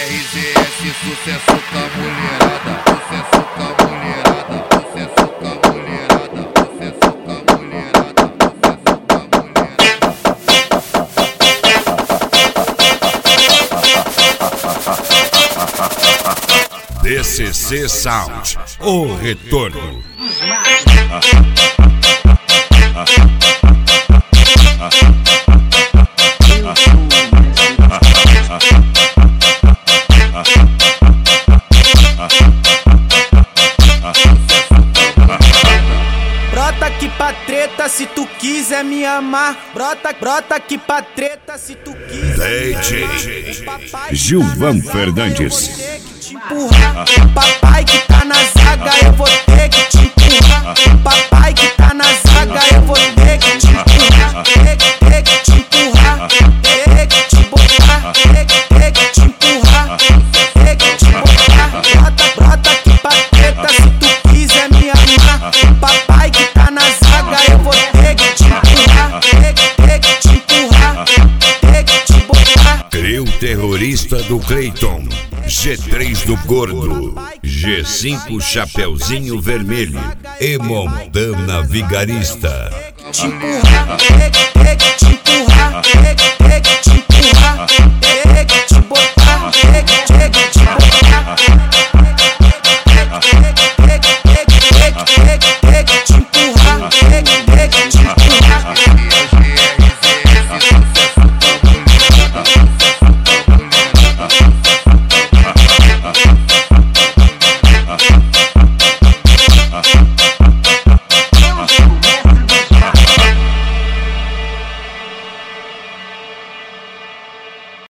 RZS, sucesso com a mulherada, sucesso com a mulherada, sucesso com a mulherada, sucesso com a mulherada, sucesso com a mulherada. DCC Sound, o retorno. Brota aqui pra treta se tu quiser me amar. Brota aqui pra treta se tu quiser. DJ Gilvan Fernandes. O papai que tá na zaga, eu vou ter que te empurrar. O papai que tá na zaga, eu vou ter que te empurrar. Ter que te empurrar, ter que te botar, ter que te empurrar, ter que te botar. Brota aqui pra treta se tu quiser me amar. O papai que tá na zaga, eu vou ter que te empurrar. Ter que te empurrar, ter que te botar. Trio terrorista do Cleiton, G3 do Gordo, G5 Chapeuzinho Vermelho e Montana Vigarista. Te empurrar, ter que te empurrar, ter que te empurrar.